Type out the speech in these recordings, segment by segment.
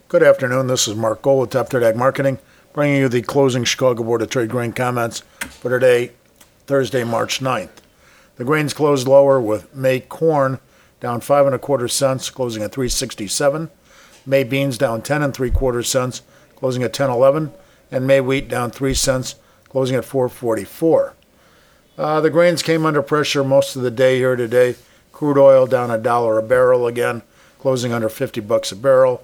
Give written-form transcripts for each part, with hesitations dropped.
Good afternoon. This is Mark Gold with Top Third Ag Marketing, bringing you the closing Chicago Board of Trade grain comments for today, Thursday, March 9th. The grains closed lower with May corn down 5 1/4 cents, closing at 3.67. May beans down 10 3/4 cents, closing at 10.11, and May wheat down 3 cents, closing at 4.44. The grains came under pressure most of the day here today. Crude oil down $1 a barrel again, closing under $50 a barrel.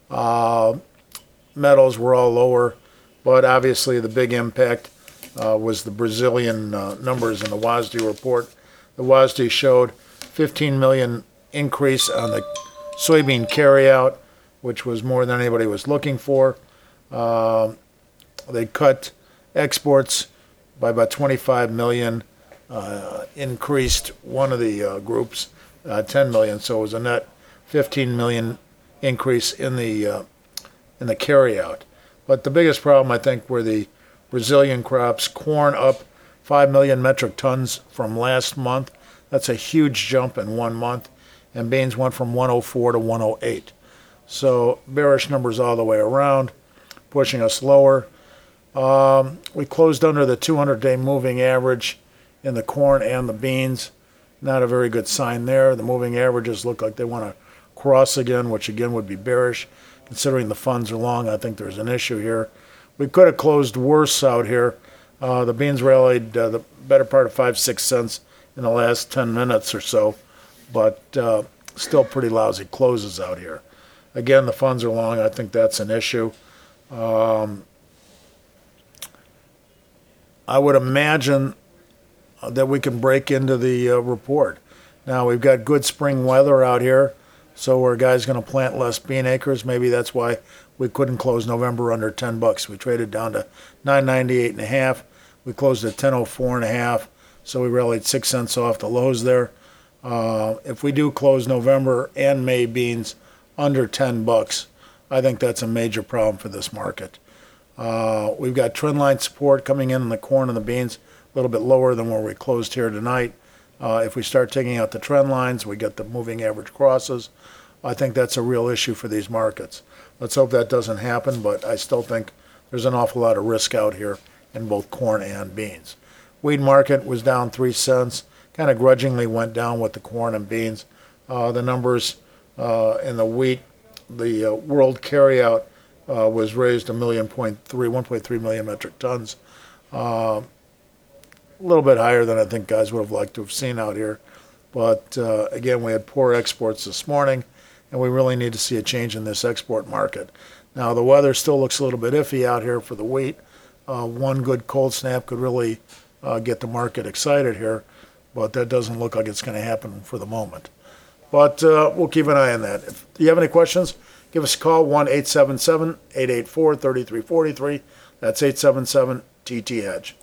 Metals were all lower, but obviously the big impact was the Brazilian numbers in the WASDE report. The WASDE showed 15 million increase on the soybean carryout, which was more than anybody was looking for. They cut exports by about 25 million, increased one of the groups 10 million, so it was a net 15 million increase in the carryout. But the biggest problem, I think, were the Brazilian crops. Corn up 5 million metric tons from last month. That's a huge jump in 1 month. And beans went from 104 to 108. So bearish numbers all the way around, pushing us lower. We closed under the 200-day moving average in the corn and the beans. Not a very good sign there. The moving averages look like they want to cross again, which again would be bearish. Considering the funds are long, I think there's an issue here. We could have closed worse out here. The beans rallied the better part of 5-6 cents in the last 10 minutes or so, but still pretty lousy closes out here. Again, the funds are long. I think that's an issue. I would imagine that we can break into the report. Now, we've got good spring weather out here, so are guys going to plant less bean acres? Maybe that's why we couldn't close November under $10. We traded down to $9.98.5. We closed at $10.04.5, so we rallied 6 cents off the lows there. If we do close November and May beans under $10, I think that's a major problem for this market. We've got trend line support coming in the corn and the beans, a little bit lower than where we closed here tonight. If we start taking out the trend lines, we get the moving average crosses. I think that's a real issue for these markets. Let's hope that doesn't happen, but I still think there's an awful lot of risk out here in both corn and beans. Wheat market was down 3 cents, kind of grudgingly went down with the corn and beans. The numbers in the wheat, the world carryout was raised 1.3 million metric tons. A little bit higher than I think guys would have liked to have seen out here. But again, we had poor exports this morning, and we really need to see a change in this export market. Now, the weather still looks a little bit iffy out here for the wheat. One good cold snap could really get the market excited here, but that doesn't look like it's going to happen for the moment. But we'll keep an eye on that. If you have any questions, give us a call, 1-877-884-3343. That's 877-TT-HEDGE.